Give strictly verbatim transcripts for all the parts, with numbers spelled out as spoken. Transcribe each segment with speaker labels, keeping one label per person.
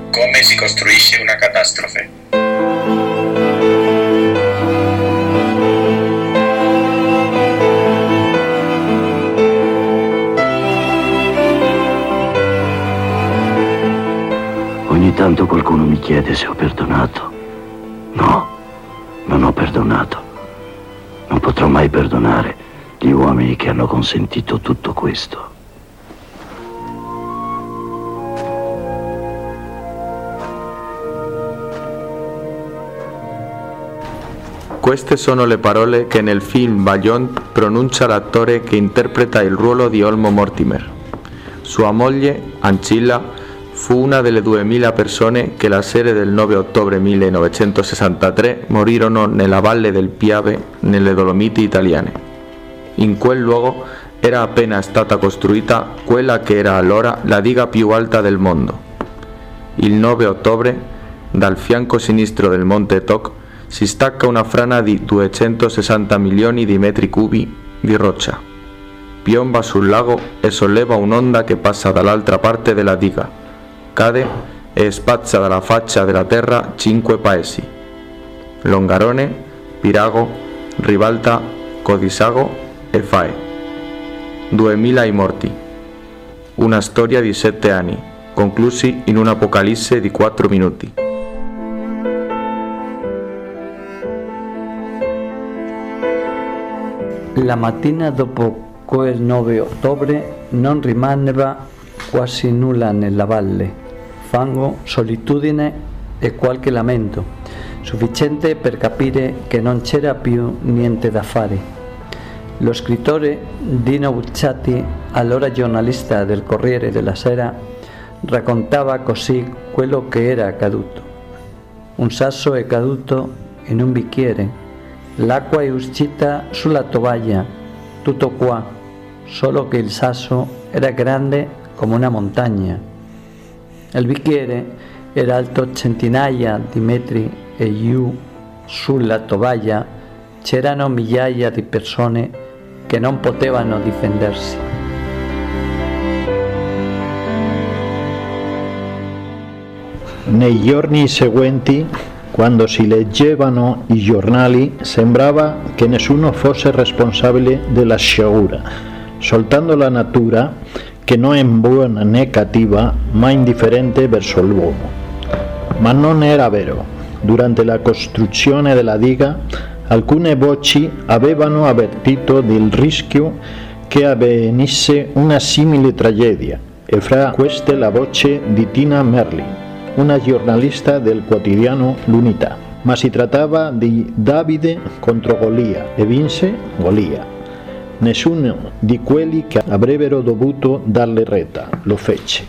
Speaker 1: Come si costruisce una catastrofe?
Speaker 2: Ogni tanto qualcuno mi chiede se ho perdonato. No, non ho perdonato. Non potrò mai perdonare gli uomini che hanno consentito tutto questo.
Speaker 3: Queste sono le parole che nel film Valiant pronuncia l'attore che interpreta il ruolo di Olmo Mortimer. Sua moglie, Ancilla, fu una delle duemila persone che la sera del nove ottobre millenovecentosessantatré morirono nella Valle del Piave, nelle Dolomiti italiane. In quel luogo era appena stata costruita quella che era allora la diga più alta del mondo. Il nove ottobre, dal fianco sinistro del Monte Toc, si stacca una frana di duecentosessanta milioni di metri cubi di roccia. Piomba sul lago e solleva un'onda che passa dall'altra parte della diga. Cade e spazza dalla faccia della terra cinque paesi: Longarone, Pirago, Ribalta, Codisago e Fae. Duemila i morti. Una storia di sette anni, conclusi in un'apocalisse di quattro minuti.
Speaker 4: La mattina dopo quel nove ottobre non rimaneva quasi nulla nella valle, fango, solitudine e qualche lamento, sufficiente per capire che non c'era più niente da fare. Lo scrittore Dino Bucciati, allora giornalista del Corriere della Sera, raccontava così quello che era accaduto. Un sasso è caduto in un bicchiere. L'acqua è uscita sulla tovaglia, tutto qua, solo che il sasso era grande come una montagna. Il bicchiere era alto centinaia di metri e giù sulla tovaglia c'erano migliaia di persone che non potevano difendersi.
Speaker 5: Nei giorni seguenti, quando si leggevano i giornali, sembrava che nessuno fosse responsabile della sciagura, soltanto la natura, che non è buona né cattiva, ma indifferente verso l'uomo. Ma non era vero. Durante la costruzione della diga, alcune voci avevano avvertito del rischio che avvenisse una simile tragedia, e fra queste la voce di Tina Merlin, una giornalista del quotidiano L'Unità. Ma si trattava di Davide contro Golia e vinse Golia. Nessuno di quelli che avrebbero dovuto darle retta lo fece.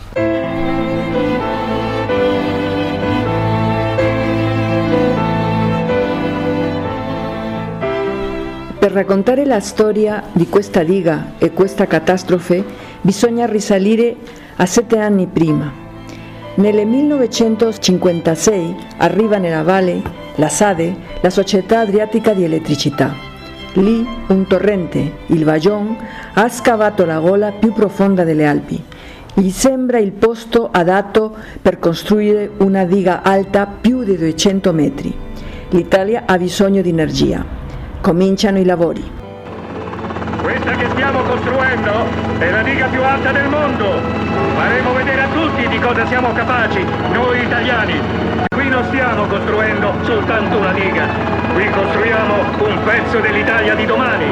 Speaker 6: Per raccontare la storia di questa diga e questa catastrofe bisogna risalire a sette anni prima. Nel millenovecentocinquantasei arriva nella valle la SADE, la Società Adriatica di Elettricità. Lì un torrente, il Vajont, ha scavato la gola più profonda delle Alpi. Gli sembra il posto adatto per costruire una diga alta più di duecento metri. L'Italia ha bisogno di energia. Cominciano i lavori.
Speaker 7: Questa che stiamo costruendo è la diga più alta del mondo. Faremo vedere a tutti di cosa siamo capaci, noi italiani. Qui non stiamo costruendo soltanto una diga, qui costruiamo un pezzo dell'Italia di domani.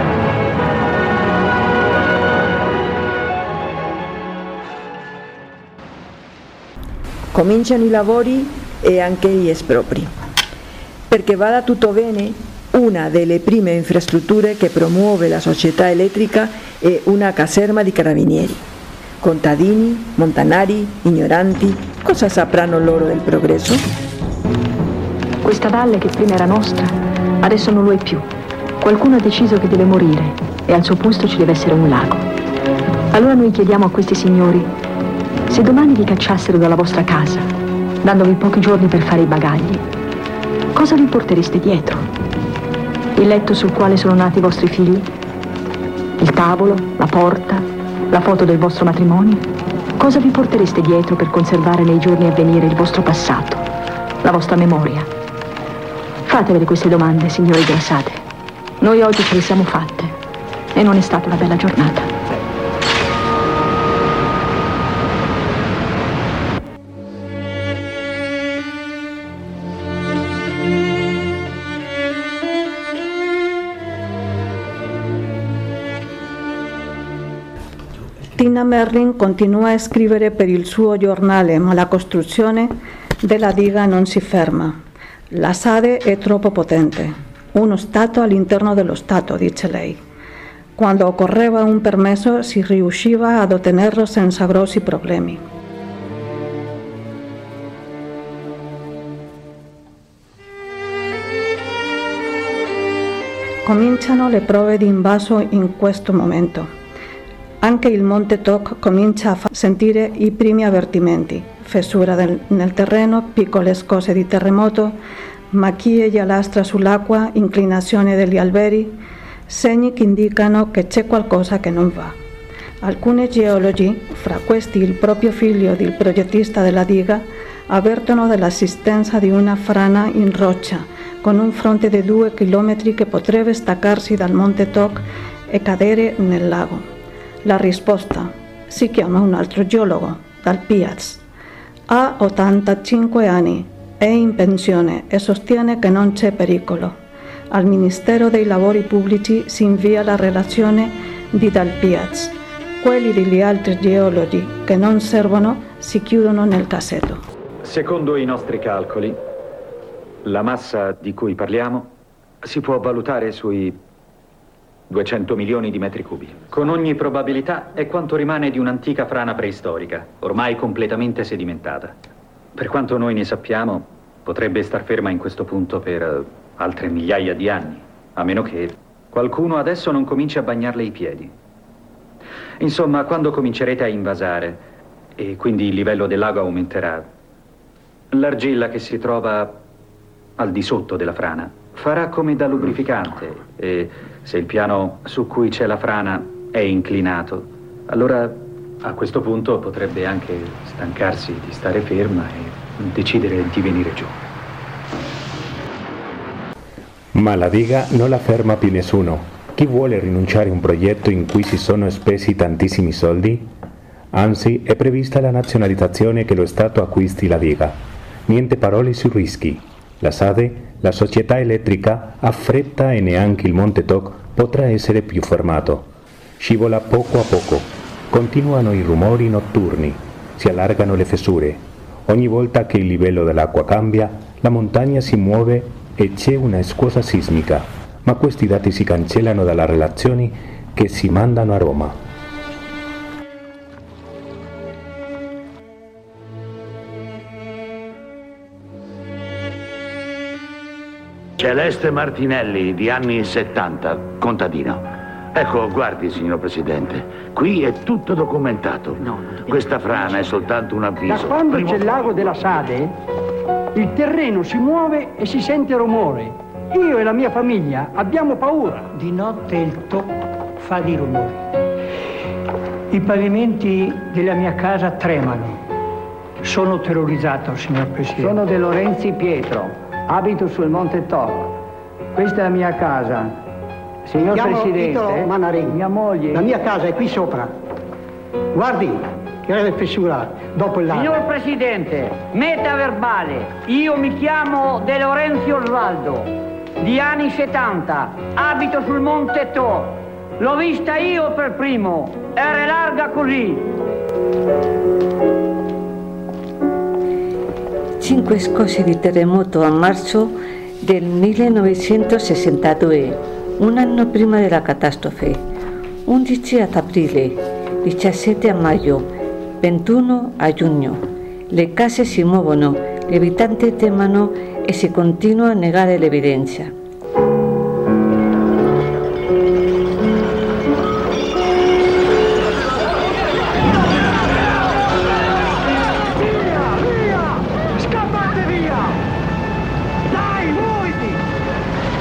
Speaker 6: Cominciano i lavori e anche gli espropri. Perché vada tutto bene, una delle prime infrastrutture che promuove la società elettrica è una caserma di carabinieri. Contadini, montanari, ignoranti, cosa sapranno loro del progresso?
Speaker 8: Questa valle che prima era nostra, adesso non lo è più. Qualcuno ha deciso che deve morire e al suo posto ci deve essere un lago. Allora noi chiediamo a questi signori, se domani vi cacciassero dalla vostra casa, dandovi pochi giorni per fare i bagagli, cosa vi portereste dietro? Il letto sul quale sono nati i vostri figli? Il tavolo, la porta, la foto del vostro matrimonio? Cosa vi portereste dietro per conservare nei giorni a venire il vostro passato, la vostra memoria? Fatevele queste domande, signori della Sade. Noi oggi ce le siamo fatte e non è stata una bella giornata.
Speaker 9: Tina Merlin continua a scrivere per il suo giornale, ma la costruzione della diga non si ferma. La Sade è troppo potente, uno Stato all'interno dello Stato, dice lei. Quando occorreva un permesso si riusciva ad ottenerlo senza grossi problemi. Cominciano le prove di invaso in questo momento. Anche il Monte Toc comincia a far sentire i primi avvertimenti: fessura del, nel terreno, piccole scosse di terremoto, macchie giallastre sull'acqua, inclinazione degli alberi, segni che indicano che c'è qualcosa che non va. Alcuni geologi, fra questi il proprio figlio del progettista della diga, avvertono dell'esistenza di una frana in roccia con un fronte di due chilometri che potrebbe staccarsi dal Monte Toc e cadere nel lago. La risposta: si chiama un altro geologo, dal Piaz. Ha ottantacinque anni, è in pensione e sostiene che non c'è pericolo. Al Ministero dei Lavori Pubblici si invia la relazione di Dal Piaz. Quelli degli altri geologi che non servono si chiudono nel cassetto.
Speaker 10: Secondo i nostri calcoli, la massa di cui parliamo si può valutare sui duecento milioni di metri cubi. Con ogni probabilità è quanto rimane di un'antica frana preistorica, ormai completamente sedimentata. Per quanto noi ne sappiamo, potrebbe star ferma in questo punto per altre migliaia di anni, a meno che qualcuno adesso non cominci a bagnarle i piedi. Insomma, quando comincerete a invasare, e quindi il livello del lago aumenterà, l'argilla che si trova al di sotto della frana farà come da lubrificante e se il piano su cui c'è la frana è inclinato, allora a questo punto potrebbe anche stancarsi di stare ferma e decidere di venire giù.
Speaker 11: Ma la diga non la ferma più nessuno. Chi vuole rinunciare a un progetto in cui si sono spesi tantissimi soldi? Anzi, è prevista la nazionalizzazione che lo Stato acquisti la diga. Niente parole sui rischi. La Sade, la società elettrica, ha fretta e neanche il Monte Toc potrà essere più fermato. Scivola poco a poco. Continuano i rumori notturni. Si allargano le fessure. Ogni volta che il livello dell'acqua cambia, la montagna si muove e c'è una scossa sismica. Ma questi dati si cancellano dalle relazioni che si mandano a Roma.
Speaker 12: Celeste Martinelli, di anni settanta, contadino. Ecco, guardi, signor Presidente, qui è tutto documentato. No, questa frana è soltanto un avviso.
Speaker 13: Da quando
Speaker 12: Primo...
Speaker 13: c'è il lago della Sade, il terreno si muove e si sente rumore. Io e la mia famiglia abbiamo paura. Di notte il toc fa di rumore. I pavimenti della mia casa tremano. Sono terrorizzato, signor Presidente.
Speaker 14: Sono De Lorenzi Pietro. Abito sul Monte Toc. Questa è la mia casa. Signor
Speaker 13: Chiamo
Speaker 14: Presidente,
Speaker 13: Manarin.
Speaker 14: mia moglie...
Speaker 13: La mia casa è qui sopra. Guardi, che è la fessura dopo il lago.
Speaker 14: Signor Presidente, meta verbale. Io mi chiamo De Lorenzi Osvaldo, di anni settanta. Abito sul Monte Toc. L'ho vista io per primo. Era larga così.
Speaker 15: Cinque scosse di terremoto a marzo del millenovecentosessantadue, un anno prima della catastrofe. undici ad aprile, diciassette a maggio, ventuno a giugno. Le case si muovono, gli abitanti temono e si continua a negare l'evidenza.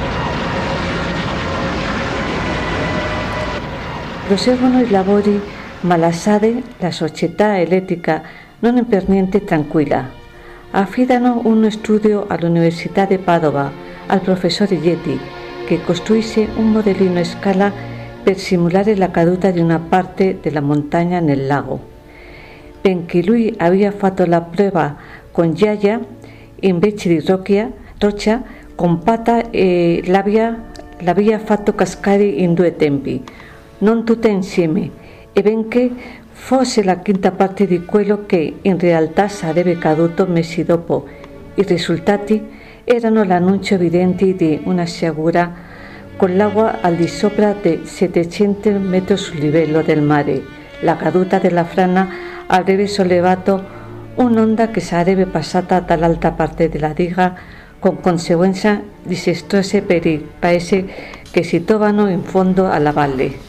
Speaker 15: Proseguono i lavori Ma la SADE, la società elettrica, non è per niente tranquilla. Affidano uno studio all'Università di Padova al professore Yeti, che costruisce un modellino a scala per simulare la caduta di una parte della montagna nel lago. Benché lui aveva fatto la prova con ghiaia invece di roccia, roccia, con pata e l'aveva, l'aveva fatto cascare in due tempi, non tutte insieme, e benché fosse la quinta parte di quello che in realtà sarebbe caduto mesi dopo, i risultati erano l'annuncio evidente di una sciagura con l'acqua al di sopra di settecento metri sul livello del mare. La caduta della frana avrebbe sollevato un'onda che sarebbe passata dall'altra parte della diga, con conseguenze disastrose per i paesi che si trovano in fondo alla valle.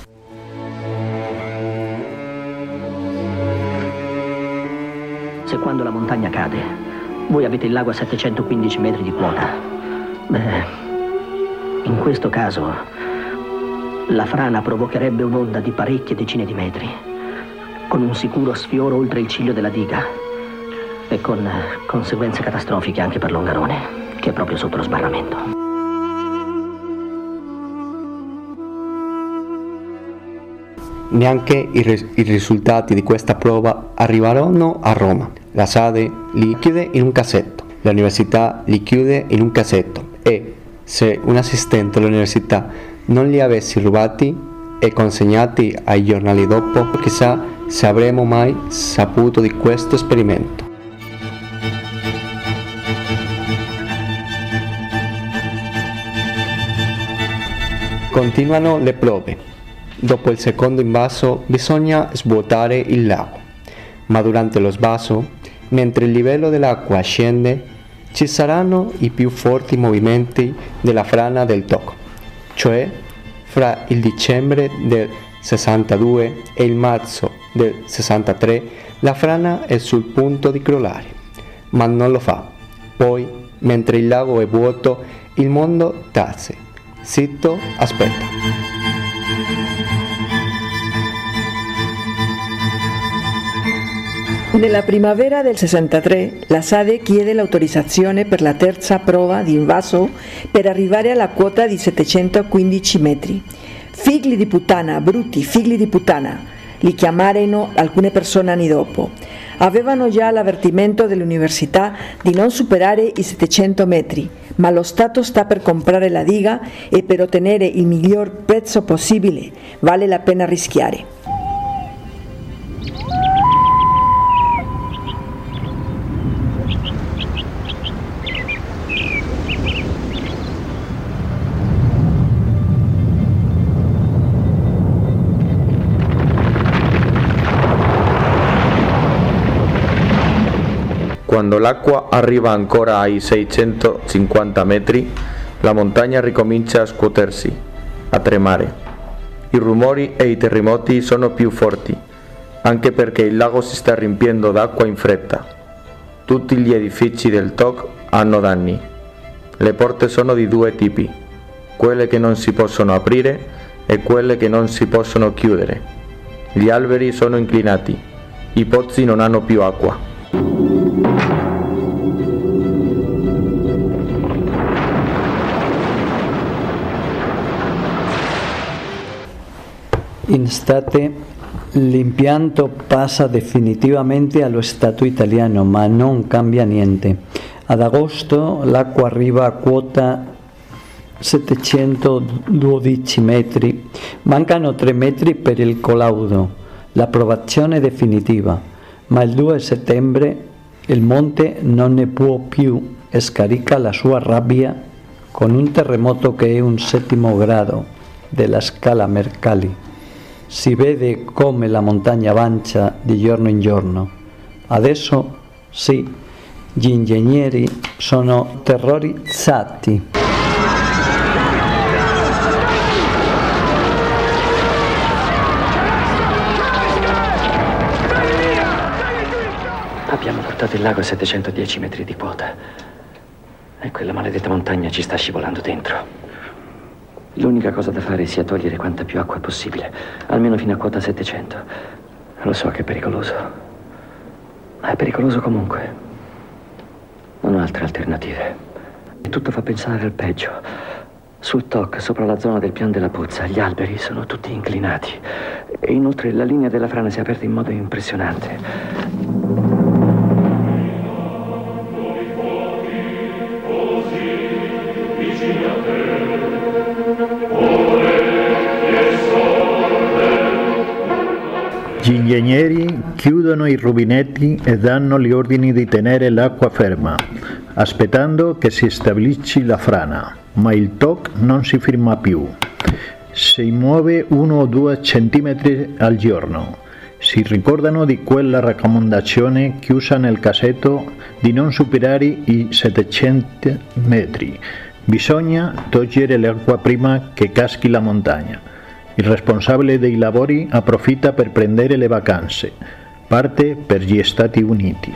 Speaker 16: Se quando la montagna cade, voi avete il lago a settecentoquindici metri di quota, beh, in questo caso la frana provocherebbe un'onda di parecchie decine di metri, con un sicuro sfioro oltre il ciglio della diga e con conseguenze catastrofiche anche per Longarone, che è proprio sotto lo sbarramento.
Speaker 3: Neanche i, res- i risultati di questa prova arrivarono a Roma. La SADE li chiude in un cassetto, l'università li chiude in un cassetto e, se un assistente all'università non li avessi rubati e consegnati ai giornali dopo, chissà se avremmo mai saputo di questo esperimento. Continuano le prove. Dopo il secondo invaso bisogna svuotare il lago, ma durante lo svaso, mentre il livello dell'acqua scende, ci saranno i più forti movimenti della frana del Toc, cioè fra il dicembre del sessantadue e il marzo del sessantatré la frana è sul punto di crollare, ma non lo fa. Poi, mentre il lago è vuoto, il mondo tace, zitto, aspetta.
Speaker 6: Nella primavera del sessantatré la SADE chiede l'autorizzazione per la terza prova di invaso per arrivare alla quota di settecentoquindici metri. Figli di puttana, brutti figli di puttana, li chiamarono alcune persone anni dopo. Avevano già l'avvertimento dell'università di non superare i settecento metri, ma lo Stato sta per comprare la diga e per ottenere il miglior prezzo possibile vale la pena rischiare.
Speaker 3: Quando l'acqua arriva ancora ai seicentocinquanta metri, la montagna ricomincia a scuotersi, a tremare. I rumori e i terremoti sono più forti, anche perché il lago si sta riempiendo d'acqua in fretta. Tutti gli edifici del Toc hanno danni. Le porte sono di due tipi, quelle che non si possono aprire e quelle che non si possono chiudere. Gli alberi sono inclinati, i pozzi non hanno più acqua.
Speaker 4: In estate l'impianto passa definitivamente allo stato italiano, ma non cambia niente. Ad agosto l'acqua arriva a quota settecentododici metri, mancano tre metri per il collaudo, l'approvazione definitiva, ma il due settembre il monte non ne può più e scarica la sua rabbia con un terremoto che è un settimo grado della scala Mercalli. Si vede come la montagna avanza di giorno in giorno. Adesso sì, gli ingegneri sono terrorizzati.
Speaker 16: Abbiamo portato il lago a settecentodieci metri di quota e quella maledetta montagna ci sta scivolando dentro.
Speaker 17: L'unica cosa da fare sia togliere quanta più acqua possibile, almeno fino a quota settecento. Lo so che è pericoloso, ma è pericoloso comunque. Non ho altre alternative. E tutto fa pensare al peggio. Sul T O C, sopra la zona del pian della Pozza, gli alberi sono tutti inclinati. E inoltre la linea della frana si è aperta in modo impressionante.
Speaker 5: Gli ingegneri chiudono i rubinetti e danno gli ordini di tenere l'acqua ferma, aspettando che si stabilisci la frana, ma il T O C non si ferma più. Si muove uno o due centimetri al giorno. Si ricordano di quella raccomandazione chiusa nel cassetto di non superare i settecento metri. Bisogna togliere l'acqua prima che caschi la montagna. Il responsabile dei lavori approfitta per prendere le vacanze. Parte per gli Stati Uniti.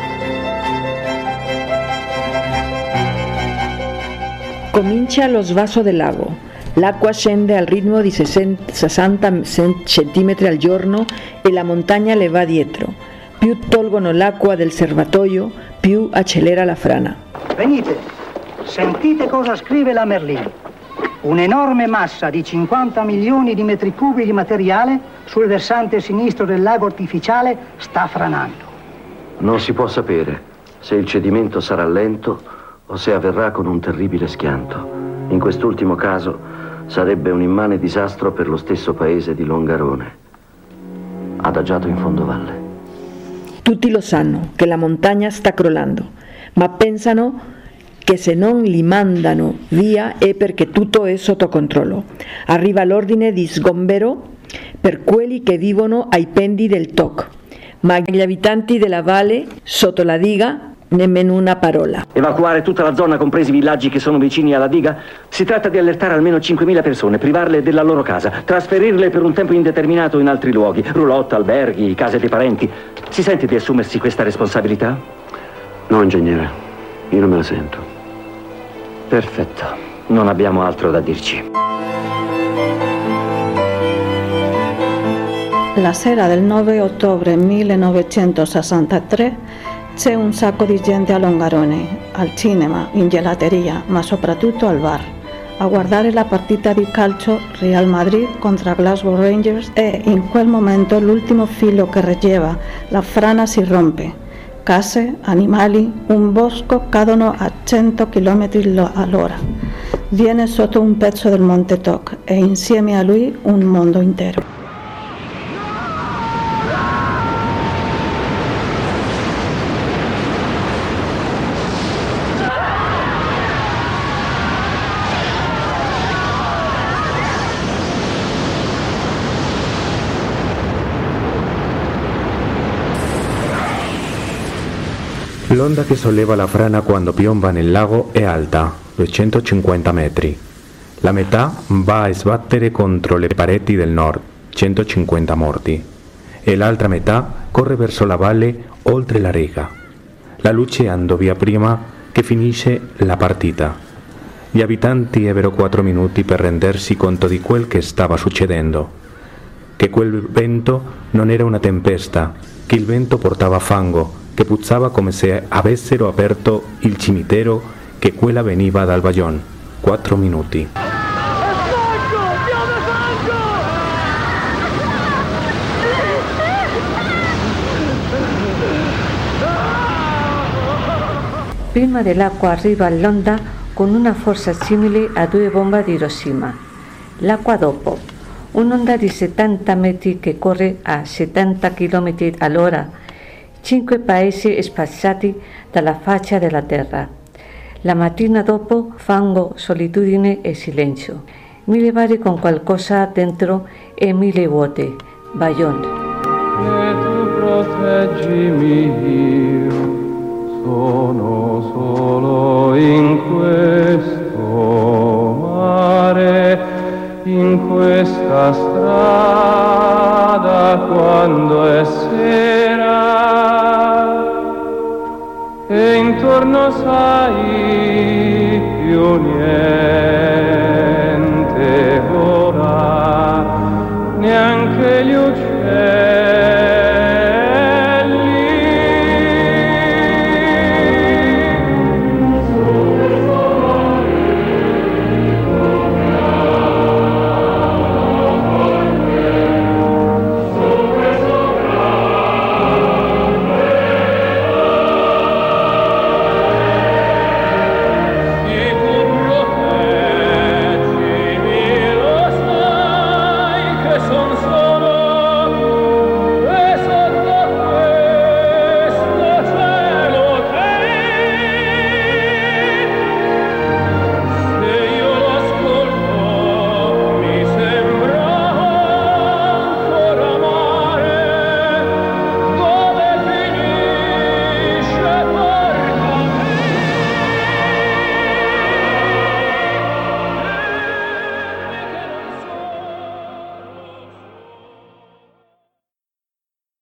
Speaker 6: Comincia lo svaso del lago. L'acqua scende al ritmo di sessanta centimetri al giorno e la montagna le va dietro. Più tolgono l'acqua del serbatoio, più accelera la frana.
Speaker 13: Venite, sentite cosa scrive la Merlin. Un'enorme massa di cinquanta milioni di metri cubi di materiale sul versante sinistro del lago artificiale sta franando.
Speaker 2: Non si può sapere se il cedimento sarà lento o se avverrà con un terribile schianto. In quest'ultimo caso sarebbe un immane disastro per lo stesso paese di Longarone, adagiato in fondovalle.
Speaker 6: Tutti lo sanno che la montagna sta crollando, ma pensano che se non li mandano via è perché tutto è sotto controllo. Arriva l'ordine di sgombero per quelli che vivono ai pendi del T O C, ma gli abitanti della valle sotto la diga nemmeno una parola.
Speaker 17: Evacuare tutta la zona, compresi i villaggi che sono vicini alla diga? Si tratta di allertare almeno cinquemila persone, privarle della loro casa, trasferirle per un tempo indeterminato in altri luoghi, roulotte, alberghi, case dei parenti. Si sente di assumersi questa responsabilità?
Speaker 2: No, ingegnere, io non me la sento.
Speaker 17: Perfetto, non abbiamo altro da dirci.
Speaker 9: La sera del nove ottobre millenovecentosessantatré c'è un sacco di gente a Longarone, al cinema, in gelateria, ma soprattutto al bar, a guardare la partita di calcio Real Madrid contro Glasgow Rangers e in quel momento l'ultimo filo che reggeva la frana si rompe. Case, animali, un bosco cadono a cento chilometri all'ora. Viene sotto un pezzo del Monte Toc e insieme a lui un mondo intero.
Speaker 11: L'onda che solleva la frana quando piomba nel lago è alta, duecentocinquanta metri. La metà va a sbattere contro le pareti del nord, centocinquanta morti, e l'altra metà corre verso la valle oltre la riga. La luce andò via prima che finisse la partita. Gli abitanti ebbero quattro minuti per rendersi conto di quel che stava succedendo, che quel vento non era una tempesta, che il vento portava fango, che puzzava come se avessero aperto il cimitero, che quella veniva dal Bayonne. Quattro minuti.
Speaker 15: Prima dell'acqua arriva l'onda con una forza simile a due bombe di Hiroshima. L'acqua dopo, un'onda di settanta metri che corre a settanta chilometri all'ora, cinque paesi spazzati dalla faccia della terra. La mattina dopo, fango, solitudine e silenzio. Mille vari con qualcosa dentro e mille vuote. Bayonne.
Speaker 18: E tu proteggimi, io sono solo in questo mare, in questa strada quando è sera. E intorno sai più niente.